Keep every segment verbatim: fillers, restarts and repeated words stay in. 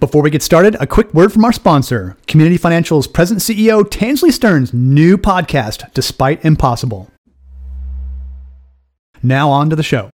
Before we get started, a quick word from our sponsor, Community Financial's President C E O Tansley Stearns' new podcast, Despite Impossible. Now on to the show.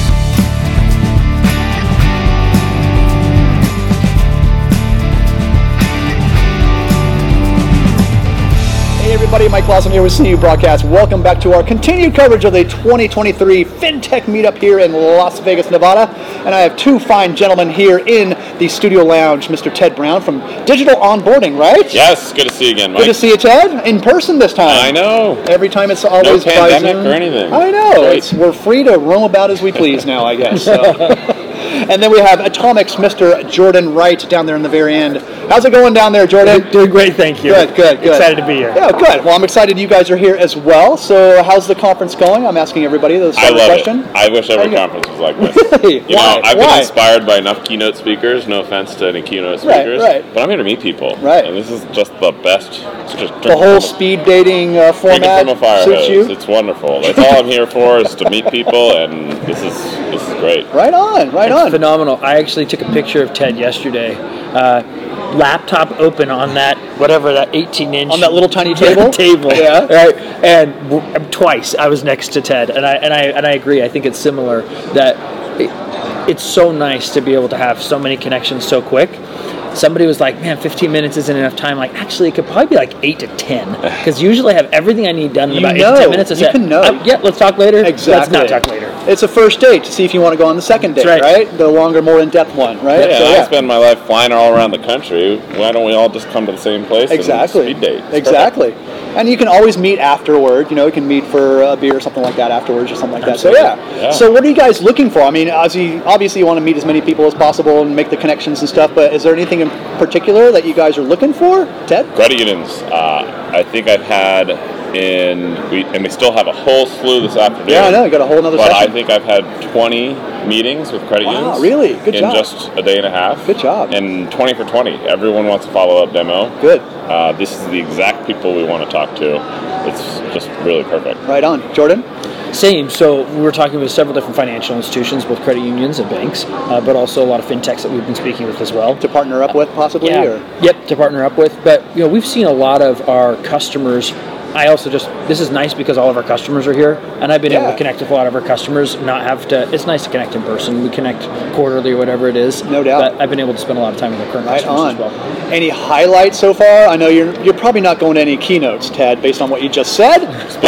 Hey everybody, Mike Blossom here with C U Broadcast. Welcome back to our continued coverage of the twenty twenty-three FinTech Meetup here in Las Vegas, Nevada. And I have two fine gentlemen here in the studio lounge. Mister Ted Brown from Digital Onboarding, right? Yes, good to see you again, Mike. Good to see you, Ted. In person this time. I know. Every time it's always no pandemic or anything. I know. It's, we're free to roam about as we please now, I guess. So. And then we have Atomic's Mister Jordan Wright down there in the very end. How's it going down there, Jordan? Doing great, thank you. Good, good, good. Excited to be here. Yeah, good. Well, I'm excited you guys are here as well. So how's the conference going? I'm asking everybody the I love question. it. I wish every conference was like this. Really? You Why? know, I've Why? been inspired by enough keynote speakers, no offense to any keynote speakers, Right, right. but I'm here to meet people. Right. And this is just the best. It's just The whole speed dating uh, format from a fire suits hose. you? It's wonderful. That's all I'm here for, is to meet people, and this is this is great. Right on, right It's on. phenomenal. I actually took a picture of Ted yesterday. Uh, laptop open on that, whatever, that eighteen inch. On that little tiny table? table. Yeah. Right. And w- twice I was next to Ted, and I and I and I agree. I think it's similar that it, it's so nice to be able to have so many connections so quick. Somebody was like, man, fifteen minutes isn't enough time. Like, actually, it could probably be like eight to ten. Because usually I have everything I need done in You about know. eight to ten minutes. I You said, can know. "Oh, yeah, let's talk later. Exactly. Let's not talk later. It's a first date to see if you want to go on the second date, That's right. right. The longer, more in-depth one, right? Yeah, So, I spend my life flying all around the country. Why don't we all just come to the same place Exactly. and speed date? It's Exactly. And you can always meet afterward. You know, you can meet for a beer or something like that afterwards or something like that. So, yeah. Yeah. So what are you guys looking for? I mean, obviously, obviously you want to meet as many people as possible and make the connections and stuff, but is there anything in particular that you guys are looking for? Ted? Credit unions. Uh, I think I've had in, we, and we still have a whole slew this afternoon. Yeah, I know. You got a whole other But session. I think I've had twenty meetings with credit Wow, unions. really? Good in job. just a day and a half. Good job. And twenty for twenty. Everyone wants a follow-up demo. Good. Uh, this is the exact people we want to talk to. It's just really perfect. Right on. Jordan? Same. So we were talking with several different financial institutions, both credit unions and banks, uh, but also a lot of fintechs that we've been speaking with as well. To partner up with, possibly? Yeah. Or? Yep, to partner up with. But you know, we've seen a lot of our customers. I also just, this is nice because all of our customers are here, and I've been Yeah. able to connect with a lot of our customers, not have to, it's nice to connect in person. We connect quarterly or whatever it is. No doubt. But I've been able to spend a lot of time with our current Right customers on. as well. Any highlights so far? I know you're you're probably not going to any keynotes, Ted, based on what you just said.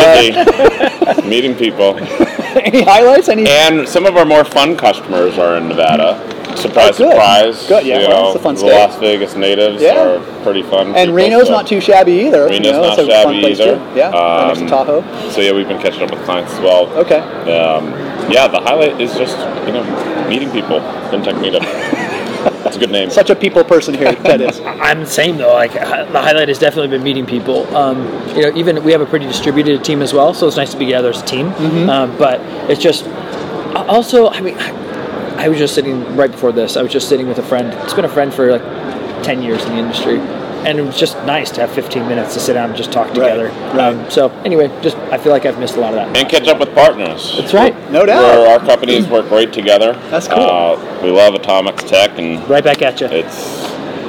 Busy. Meeting people. Any highlights? Any? And some of our more fun customers are in Nevada. Surprise, Oh, good. surprise. Good, yeah, You well, know, it's a fun the state. Las Vegas natives Yeah. are pretty fun. And people, Reno's so- not too shabby either. Reno's you know, not it's a fun shabby place either. too. Yeah, right next to Um, Tahoe. So yeah, we've been catching up with clients as well. Okay. Um, yeah, the highlight is just, you know, meeting people. FinTech Meetup. That's a good name. Such a people person here, Ted is. I'm the same though. Like hi- the highlight has definitely been meeting people. Um, you know, even we have a pretty distributed team as well, so it's nice to be together as a team. Mm-hmm. Um, but it's just also, I mean, I was just sitting right before this. I was just sitting with a friend. It's been a friend for like ten years in the industry, and it was just nice to have fifteen minutes to sit down and just talk together. right. Um, so anyway, just I feel like I've missed a lot of that. And catch up with partners. That's right. No doubt. Where our companies work great together. That's cool. Uh, we love Atomics Tech, and Right back at you. it's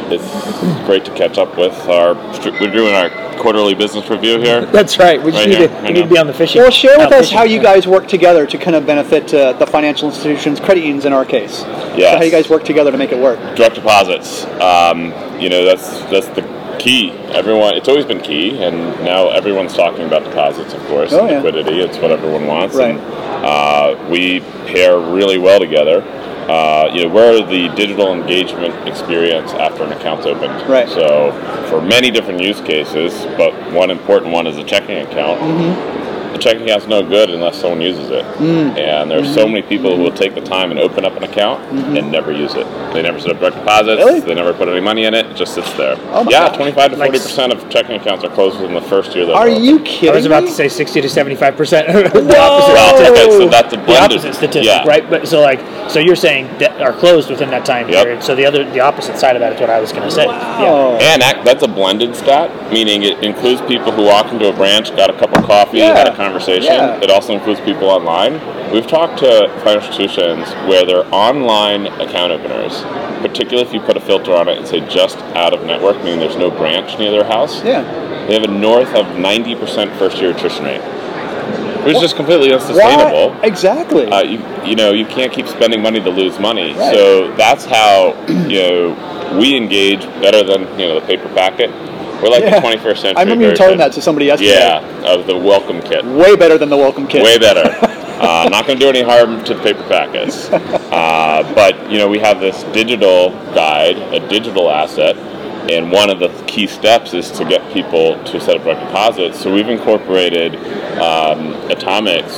it's great to catch up with. Our we're doing our quarterly business review here. That's right. We just Right need here, to right we need now. to be on the fishing. Well, share with out us fishing. how you guys work together to kind of benefit uh, the financial institutions, credit unions in our case. Yes. So how you guys work together to make it work. Direct deposits. Um, you know, that's that's the key. Everyone, it's always been key, and now everyone's talking about deposits, of course, Oh, and yeah. liquidity. It's what everyone wants. Right. And, uh, we pair really well together. Uh, you know, we're the digital engagement experience after an account's opened. Right. So, for many different use cases, but one important one is a checking account. Mm-hmm. The checking account's no good unless someone uses it. Mm. And there's so many people who will take the time and open up an account and never use it. They never set up direct deposits. Mm-hmm. Really? They never put any money in it. It just sits there. Oh my yeah, gosh. twenty-five to Like- forty percent of checking accounts are closed within the first year. That Are they're you open. kidding I was about me? to say sixty to seventy-five percent. The Whoa! opposite Well, statistic. okay, so that's a The blended. opposite statistic, yeah. right? But so like, so you're saying that are closed within that time Yep. period. So the other, the opposite side of that is what I was going to say. Wow. And that, that's a blended stat, meaning it includes people who walk into a branch, got a cup of coffee, Yeah. had a conversation conversation. Yeah. It also includes people online. We've talked to financial institutions where they're online account openers, particularly if you put a filter on it and say just out of network, meaning there's no branch near their house. Yeah. They have a north of ninety percent first year attrition rate, which is just completely unsustainable. Why? Exactly. Uh, you, you know, you can't keep spending money to lose money. Right. So that's how, you know, we engage better than, you know, the paper packet. We're like Yeah. the twenty-first century I remember you version. telling that to somebody yesterday. Yeah, of the welcome kit. Way better than the welcome kit. Way better. uh, not going to do any harm to the paper packets. Uh, but, you know, we have this digital guide, a digital asset, and one of the key steps is to get people to set up direct deposits. So we've incorporated um, Atomic's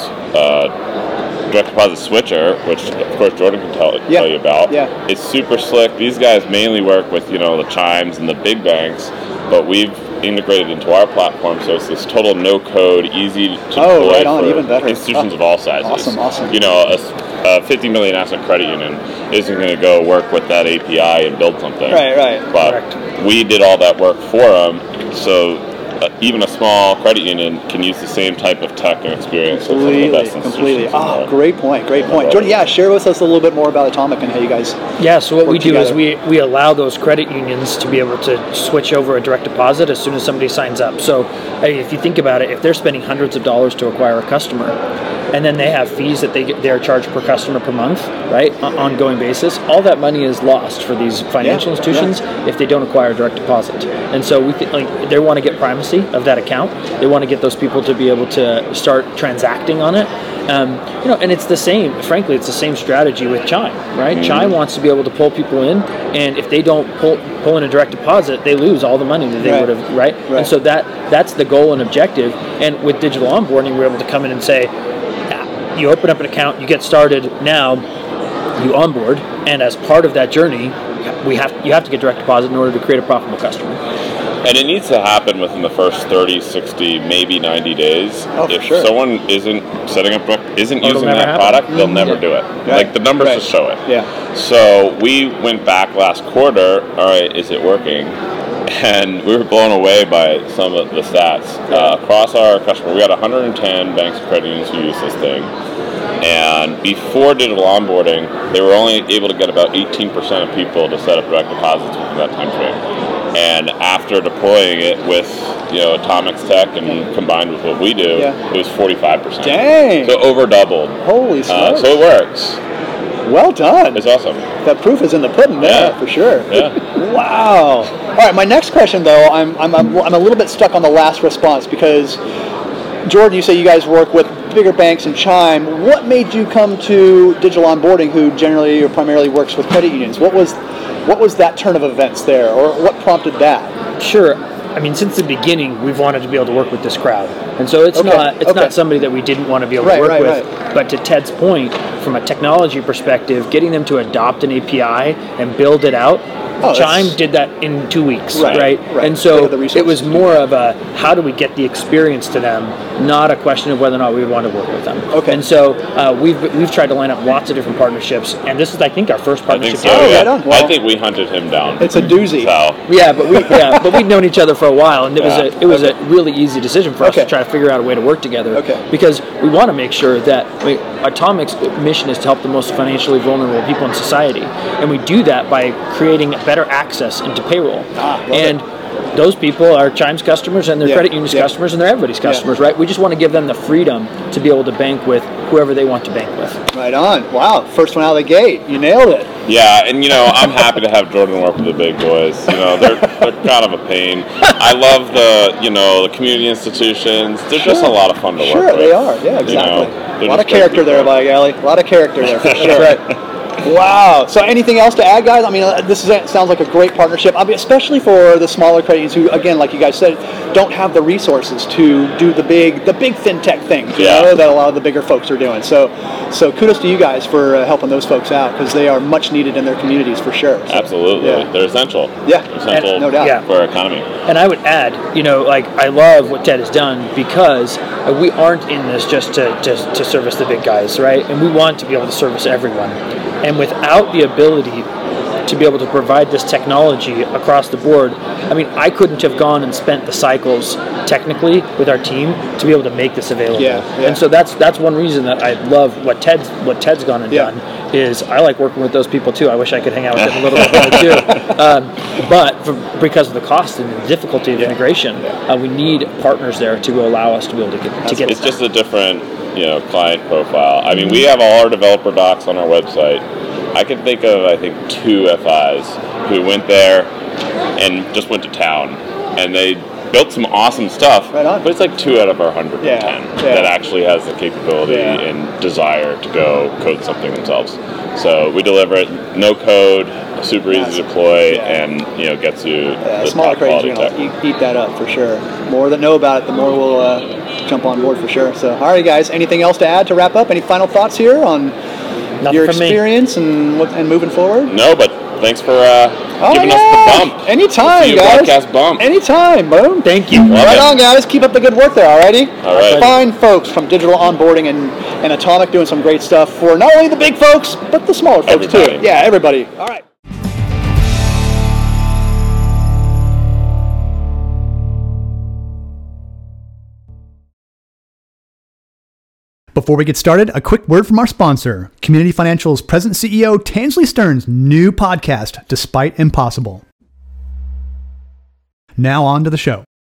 uh, direct deposit switcher, which of course Jordan can tell, Yeah. tell you about. Yeah. It's super slick. These guys mainly work with, you know, the Chimes and the big banks, but we've integrated into our platform, so it's this total no-code, easy to Oh, deploy right on, for even better. institutions Oh, of all sizes. awesome, awesome. You know, a, a fifty million asset credit union isn't going to go work with that A P I and build something. Right, right. But Correct. we did all that work for them, so uh, even a small credit union can use the same type of tech and experience of some of the Completely, best completely. institutions in Ah, the- great point, great point. Jordan, yeah, share with us a little bit more about Atomic and how you guys. Yeah, so what work we do together. is we, we allow those credit unions to be able to switch over a direct deposit as soon as somebody signs up. So hey, if you think about it, if they're spending hundreds of dollars to acquire a customer, and then they have fees that they get, they're charged per customer per month, right, on ongoing basis, all that money is lost for these financial Yeah, institutions if they don't acquire a direct deposit. And so we th- like they want to get primacy of that account. They want to get those people to be able to start transacting on it. Um, you know, and it's the same. Frankly, it's the same strategy with Chime, right? Mm-hmm. Chime wants to be able to pull people in, and if they don't pull pull in a direct deposit, they lose all the money that they Right. would have, right? Right. And so that that's the goal and objective. And with digital onboarding, we're able to come in and say, "Ah, you open up an account, you get started now, you onboard, and as part of that journey, we have you have to get direct deposit in order to create a profitable customer." And it needs to happen within the first thirty, sixty, maybe ninety days. Oh, for if sure. someone isn't setting up, direct- isn't Or it'll using never that happen. product, they'll Mhm. never Yeah. do it. Right. Like the numbers Right. just show it. Yeah. So we went back last quarter. All right, is it working? And we were blown away by some of the stats. Uh, across our customer, we had one hundred ten banks and credit unions who use this thing. And before digital onboarding, they were only able to get about eighteen percent of people to set up direct deposits within that time frame. And after deploying it with, you know, Atomic's tech and combined with what we do, Yeah. it was forty-five percent. Dang. So over doubled. Holy Uh, smokes. so it works. Well done. It's awesome. That proof is in the pudding there, Yeah. for sure. Yeah. Wow. All right, my next question, though, I'm, I'm, I'm, I'm a little bit stuck on the last response because, Jordan, you say you guys work with bigger banks and Chime. What made you come to digital onboarding, who generally or primarily works with credit unions? What was, what was that turn of events there, or what prompted that? Sure. I mean, since the beginning, we've wanted to be able to work with this crowd, and so it's Okay, not it's okay. not somebody that we didn't want to be able Right, to work right, with. right. But to Ted's point, from a technology perspective, getting them to adopt an A P I and build it out, Oh, Chime that's- did that in two weeks, Right, right? right. And Look so at the it was resources. more of a how do we get the experience to them, not a question of whether or not we would want to work with them. Okay. And so uh, we've we've tried to line up lots of different partnerships, and this is I think our first I think partnership. so. Oh, yeah. right on. Well- I think we hunted him down. It's a doozy. So, Yeah, but we yeah, but we'd known each other for a while, and it was Yeah. a it was a really easy decision for us Okay. to try to figure out a way to work together. Okay. Because we want to make sure that I mean, Atomic's mission is to help the most financially vulnerable people in society, and we do that by creating better access into payroll. Ah, love and those people are Chime's customers, and they're Yeah, credit union's yeah. customers, and they're everybody's customers, right? We just want to give them the freedom to be able to bank with whoever they want to bank with. Right on. Wow. First one out of the gate. You nailed it. yeah, and you know, I'm happy to have Jordan work with the big boys. You know, they're they're kind of a pain. I love the you know the community institutions. They're just a Sure. lot of fun to Sure, work with. they are. Yeah, exactly. You know, a they're lot of just great character there, people. by golly. A lot of character there, for sure. That's right. Wow. So anything else to add, guys? I mean, uh, this is, sounds like a great partnership, I mean, especially for the smaller credit unions who, again, like you guys said, don't have the resources to do the big the big fintech things, you Yeah. know, that a lot of the bigger folks are doing. So so kudos to you guys for uh, helping those folks out, because they are much needed in their communities for sure. So, Absolutely, Yeah. they're essential. Yeah. They're essential And- no doubt. Yeah. for our economy. And I would add, you know, like I love what Ted has done because uh, we aren't in this just to, to to service the big guys, right? And we want to be able to service everyone. And without the ability to be able to provide this technology across the board. I mean, I couldn't have gone and spent the cycles technically with our team to be able to make this available. Yeah, yeah. And so that's that's one reason that I love what Ted's what Ted's gone and Yeah. done is I like working with those people too. I wish I could hang out with them a little bit more too. Um, but for, because of the cost and the difficulty of Yeah. integration, uh, we need partners there to allow us to be able to get to get. It's just a different, you know, client profile. I mean, we have all our developer docs on our website. I can think of, I think, two F Is who went there and just went to town, and they built some awesome stuff. Right on. But it's like two out of our one hundred ten Yeah, yeah. that actually has the capability Yeah. and desire to go code something themselves. So we deliver it, no code, super easy to deploy, Yeah. and you know gets you Yeah, the smaller top crates quality are going tech. to eat, eat that up for sure. The more that know about it, the more we'll uh, jump on board for sure. So, all right, guys, anything else to add to wrap up? Any final thoughts here on Nothing your from me. experience and what, and moving forward? No, but thanks for uh, Oh, giving yeah. us the bump. Anytime, The C U guys. Broadcast bump. Anytime, boom. Thank you. Love Right it. on, guys. Keep up the good work there, alrighty? All right. Fine folks from Digital Onboarding and, and Atomic doing some great stuff for not only the big folks, but the smaller folks Everybody. too. Yeah, everybody. All right. Before we get started, a quick word from our sponsor, Community Financial's President C E O Tansley Stern's new podcast, Despite Impossible. Now on to the show.